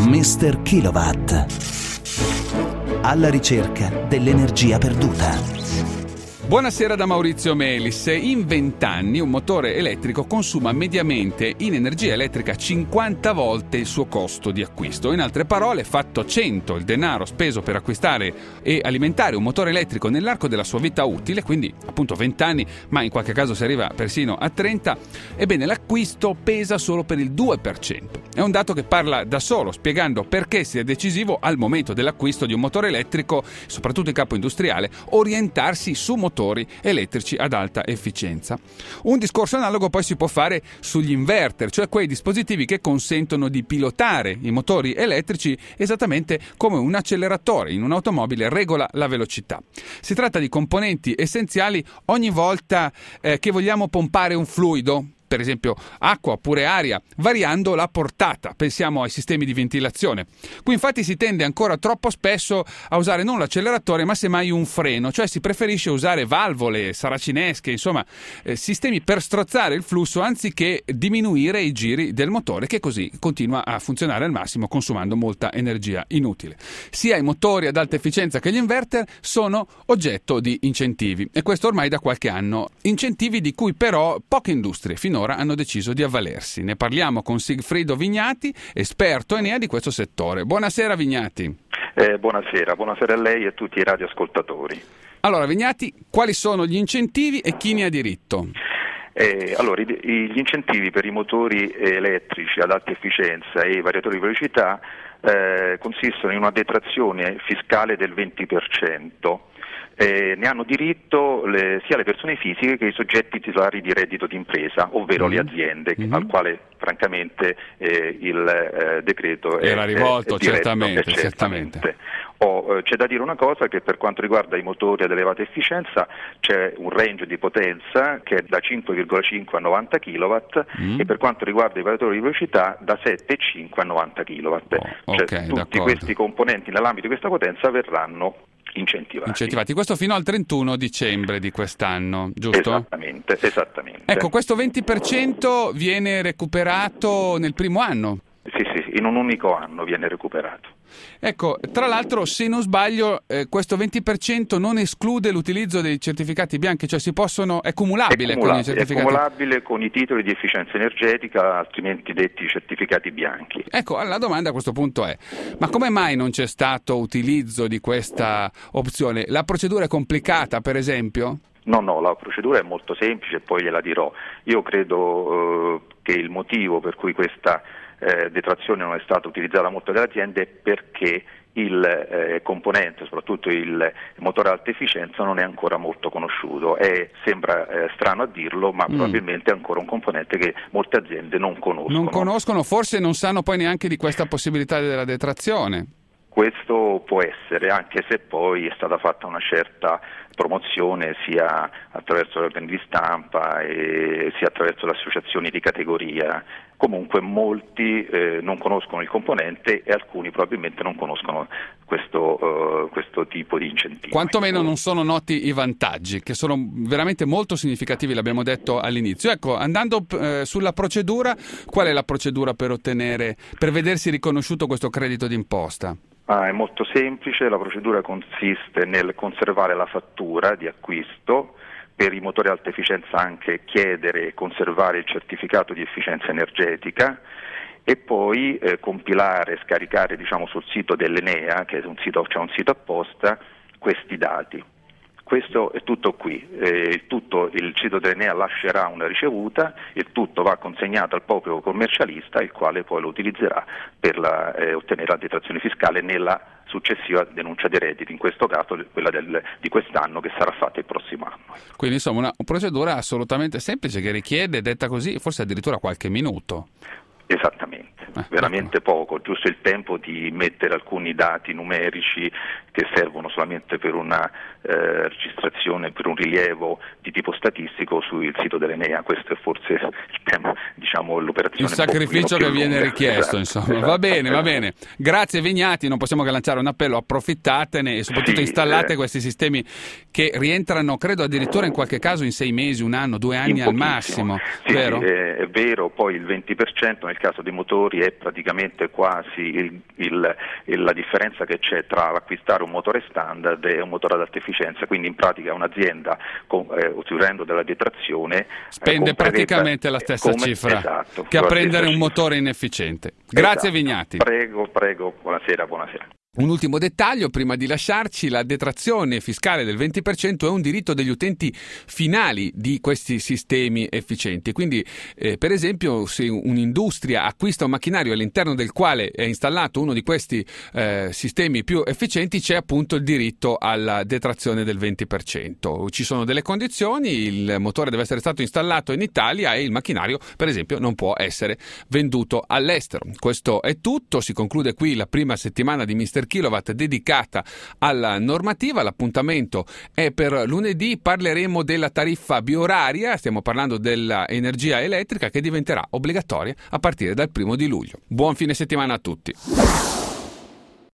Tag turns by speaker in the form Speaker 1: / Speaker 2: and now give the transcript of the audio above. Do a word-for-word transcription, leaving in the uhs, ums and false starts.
Speaker 1: mister Kilowatt. Alla ricerca dell'energia perduta.
Speaker 2: Buonasera da Maurizio Melis. In vent'anni un motore elettrico consuma mediamente in energia elettrica cinquanta volte il suo costo di acquisto. In altre parole, fatto cento il denaro speso per acquistare e alimentare un motore elettrico nell'arco della sua vita utile, quindi appunto venti anni, ma in qualche caso si arriva persino a trenta, ebbene l'acquisto pesa solo per il due per cento. È un dato che parla da solo, spiegando perché sia decisivo al momento dell'acquisto di un motore elettrico, soprattutto in campo industriale, orientarsi su motori elettrici ad alta efficienza. Un discorso analogo poi si può fare sugli inverter, cioè quei dispositivi che consentono di pilotare i motori elettrici esattamente come un acceleratore in un'automobile regola la velocità. Si tratta di componenti essenziali ogni volta eh, che vogliamo pompare un fluido, per esempio acqua oppure aria, variando la portata. Pensiamo ai sistemi di ventilazione. Qui infatti si tende ancora troppo spesso a usare non l'acceleratore ma semmai un freno, cioè si preferisce usare valvole, saracinesche, insomma eh, sistemi per strozzare il flusso anziché diminuire i giri del motore, che così continua a funzionare al massimo consumando molta energia inutile. Sia i motori ad alta efficienza che gli inverter sono oggetto di incentivi, e questo ormai da qualche anno. Incentivi di cui però poche industrie finora hanno deciso di avvalersi. Ne parliamo con Sigfrido Vignati, esperto Enea di questo settore. Buonasera Vignati.
Speaker 3: Eh, buonasera, buonasera a lei e a tutti i radioascoltatori.
Speaker 2: Allora Vignati, quali sono gli incentivi e chi ne ha diritto?
Speaker 3: Eh, allora, i, gli incentivi per i motori elettrici ad alta efficienza e i variatori di velocità eh, consistono in una detrazione fiscale del venti per cento. Eh, ne hanno diritto le, sia le persone fisiche che i soggetti titolari di reddito d'impresa, ovvero mm-hmm. le aziende, mm-hmm. al quale francamente eh, il eh, decreto
Speaker 2: era
Speaker 3: è,
Speaker 2: rivolto,
Speaker 3: è diretto,
Speaker 2: certamente,
Speaker 3: è certamente.
Speaker 2: certamente.
Speaker 3: Oh, eh, c'è da dire una cosa, che per quanto riguarda i motori ad elevata efficienza c'è un range di potenza che è da cinque virgola cinque a novanta chilowatt mm. e per quanto riguarda i variatori di velocità da sette virgola cinque a novanta chilowatt.
Speaker 2: Oh,
Speaker 3: cioè,
Speaker 2: okay,
Speaker 3: tutti
Speaker 2: d'accordo.
Speaker 3: Questi componenti nell'ambito di questa potenza verranno incentivati.
Speaker 2: Incentivati, questo fino al trentuno dicembre di quest'anno, giusto?
Speaker 3: Esattamente, esattamente.
Speaker 2: Ecco, questo venti per cento viene recuperato nel primo anno?
Speaker 3: Sì, sì, in un unico anno viene recuperato.
Speaker 2: Ecco, tra l'altro, se non sbaglio, eh, questo venti per cento non esclude l'utilizzo dei certificati bianchi, cioè si possono, è cumulabile,
Speaker 3: è
Speaker 2: con i
Speaker 3: cumulabile,
Speaker 2: certificati.
Speaker 3: È cumulabile con i titoli di efficienza energetica, altrimenti detti certificati bianchi.
Speaker 2: Ecco, la domanda a questo punto è: ma come mai non c'è stato utilizzo di questa opzione? La procedura è complicata, per esempio?
Speaker 3: No, no, la procedura è molto semplice e poi gliela dirò. Io credo eh, che il motivo per cui questa eh, detrazione non è stata utilizzata da molte delle aziende è perché il eh, componente, soprattutto il motore ad alta efficienza, non è ancora molto conosciuto. È, sembra eh, strano a dirlo, ma mm. probabilmente è ancora un componente che molte aziende non conoscono.
Speaker 2: Non conoscono, forse non sanno poi neanche di questa possibilità della detrazione.
Speaker 3: Questo può essere, anche se poi è stata fatta una certa promozione sia attraverso gli organi di stampa e sia attraverso le associazioni di categoria. Comunque molti eh, non conoscono il componente e alcuni probabilmente non conoscono questo, uh, questo tipo di incentivi.
Speaker 2: Quantomeno non sono noti i vantaggi, che sono veramente molto significativi, l'abbiamo detto all'inizio. Ecco, andando eh, sulla procedura, qual è la procedura per ottenere, per vedersi riconosciuto questo credito d'imposta?
Speaker 3: Ah, è molto semplice, la procedura consiste nel conservare la fattura di acquisto, per i motori ad alta efficienza anche chiedere e conservare il certificato di efficienza energetica e poi eh, compilare e scaricare, diciamo, sul sito dell'Enea, che è un sito, c'è un sito apposta, questi dati. Questo è tutto qui, eh, il, tutto, il sito dell'Enea lascerà una ricevuta, il tutto va consegnato al proprio commercialista, il quale poi lo utilizzerà per la, eh, ottenere la detrazione fiscale nella successiva denuncia dei redditi, in questo caso quella del, di quest'anno, che sarà fatta il prossimo anno.
Speaker 2: Quindi insomma una procedura assolutamente semplice che richiede, detta così, forse addirittura qualche minuto.
Speaker 3: Esattamente, eh, veramente ecco. poco, giusto il tempo di mettere alcuni dati numerici che servono solamente per una eh, registrazione, per un rilievo di tipo statistico sul sito dell'Enea. Questo è forse il tema, diciamo, l'operazione.
Speaker 2: Il sacrificio che viene lunga. richiesto, esatto, insomma. Esatto, va bene, esatto. va bene. Grazie Vignati, non possiamo che lanciare un appello, approfittatene e soprattutto sì, installate eh. questi sistemi che rientrano, credo addirittura in qualche caso in sei mesi, un anno, due anni al massimo.
Speaker 3: Sì,
Speaker 2: vero?
Speaker 3: Sì, è, è vero, poi il venti per cento nel caso dei motori è praticamente quasi il, il, il, la differenza che c'è tra l'acquistare un motore standard e un motore ad alta efficienza, quindi in pratica un'azienda con, eh, utilizzando della detrazione
Speaker 2: spende eh, praticamente la stessa come, cifra
Speaker 3: esatto,
Speaker 2: che a prendere un motore inefficiente. Grazie
Speaker 3: esatto.
Speaker 2: Vignati.
Speaker 3: Prego, prego, buonasera, buonasera.
Speaker 2: Un ultimo dettaglio prima di lasciarci: la detrazione fiscale del venti per cento è un diritto degli utenti finali di questi sistemi efficienti. Quindi eh, per esempio se un'industria acquista un macchinario all'interno del quale è installato uno di questi eh, sistemi più efficienti, c'è appunto il diritto alla detrazione del venti per cento. Ci sono delle condizioni: il motore deve essere stato installato in Italia e il macchinario per esempio non può essere venduto all'estero. Questo è tutto, si conclude qui la prima settimana di Mister Kilowatt dedicata alla normativa. L'appuntamento è per lunedì, parleremo della tariffa bioraria, stiamo parlando dell'energia elettrica che diventerà obbligatoria a partire dal primo di luglio. Buon fine settimana a tutti.